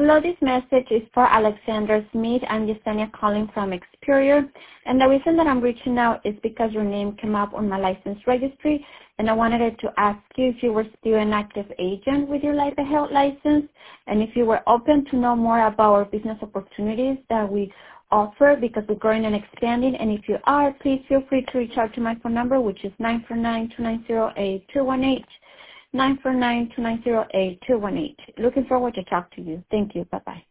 Hello, this message is for Alexander Smith. I'm Yesenia calling from Experior. And the reason that I'm reaching out is because your name came up on my license registry, and I wanted to ask you if you were still an active agent with your Life Health license, and if you were open to know more about our business opportunities that we offer, because we're growing and expanding. And if you are, please feel free to reach out to my phone number, which is 949-290-8218. 949-290-8218. Looking forward to talk to you. Thank you. Bye-bye.